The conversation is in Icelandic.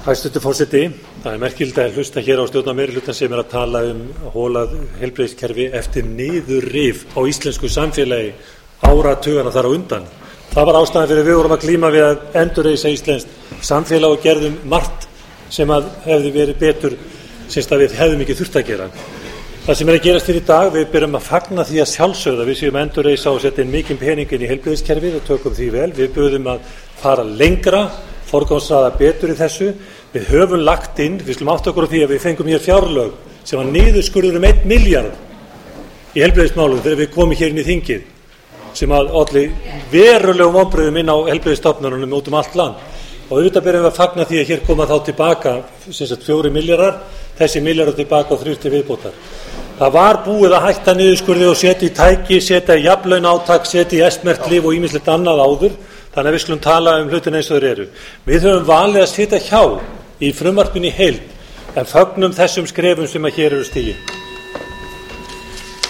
Hæstvirtur forseti, það merkilegt að hlusta hér á stjórnarmeirihlutann sem að tala holað heilbrigðiskerfi eftir niðurrif á íslensku samfélagi áratugana þar á undan. Það var ástæðan fyrir við vorum að glíma við að endurreisa íslenskt samfélag og gerðum margt sem að hefði verið betur sem að við hefðum ekki þurft að gera. Það sem að gerast fyrir í dag, við byrjum að fagna því að sjálfsögða, við séum að endurreisa og setja inn mikinn pening inn í heilbrigðiskerfið og tökum því vel. Við byrjum að fara lengra, forgangsraða betur í þessu. Við höfum lagt inn, við skulum átta okkur á því að við fengum hér fjárlög sem var niðurskurður 1 milljarð í heilbrigðismálum þegar við komum hér inn í þingið sem að olli verulegum vonbrigðum inn á heilbrigðisstofnunum út allt land. Og auðvitað byrjum við að fagna því að hér koma þá tilbaka 4 milljarðar, þessi milljarðar tilbaka og 3 til viðbótar. Það var búið að hætta niðurskurði og setja í tæki, setja í jafnlaunaátak, setja í S-merkt lyf og ýmislegt annað áður, þannig að við skulum tala hlutina eins og þeir eru. Við höfum valið að sitja hjá í frumvarpinu í heild en fögnum þessum skrefum sem að hér eru stigin.